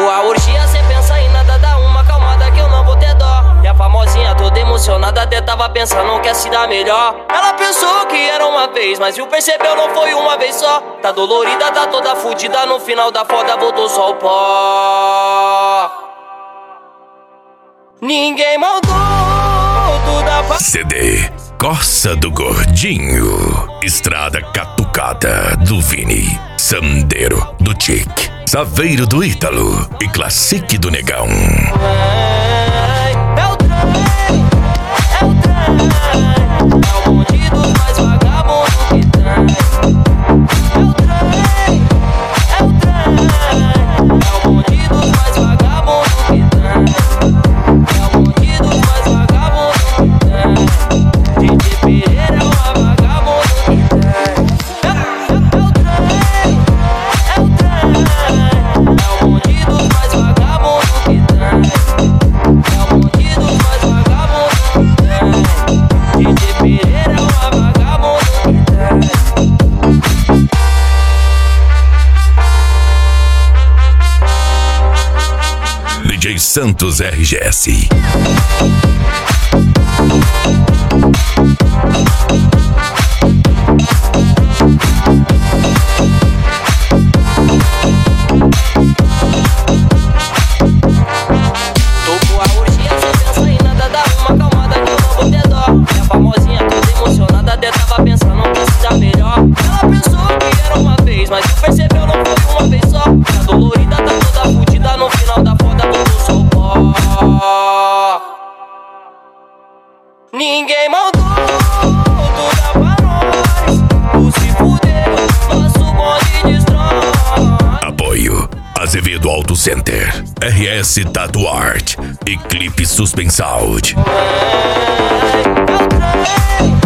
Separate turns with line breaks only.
a orgia, cê pensa em nada, dá uma calmada que eu não vou ter dó. E a famosinha toda emocionada até tava pensando que ia se dar melhor. Ela pensou que era uma vez, mas viu, percebeu, não foi uma vez só. Tá dolorida, tá toda fudida, no final da foda voltou só o pó. Ninguém mandou tudo
CD Corsa do Gordinho, Estrada Catucada do Vini, Sandeiro do Tic, Saveiro do Ítalo e Classique do Negão.
É o trem, é o trem, é o bonde dos mais vagabundos que tem. É o trem, é o trem, é o bonde dos mais vagabundos que tem. É o bonde dos mais vagabundos que tem. DJ Pereira é uma vagabundo que tem. É o trem, é o trem, é o bonde dos mais vagabundos que tem. É o bonde dos mais vagabundos que tem. DJ Pereira é uma vagabundo que tem.
DJ Santos RGS.
Tocou a orgia, cê pensa em nada, dá uma calmada que eu não vou ter dó. E a famosinha toda emocionada até tava pensando que ia se dar melhor. Ela pensou que era uma vez, mas percebeu, não foi uma vez só. Tá dolorida, tá toda fudida, no final da foda voltou só o pó. Ninguém mandou tudo pra nós. Tu se fudeu, nosso bonde destrói.
Apoio Azevedo Auto Center, RS Tattoo Art e Clipe Suspensal.
É o trem,